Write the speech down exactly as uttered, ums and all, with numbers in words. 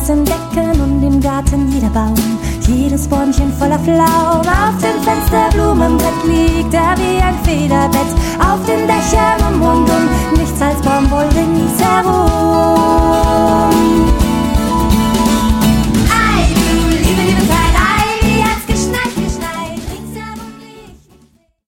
weißen Decken und im Garten jeder Baum, jedes Bäumchen voller Pflaumen. Auf dem Fenster Blumenbrett liegt er wie ein Federbett, auf den Dächern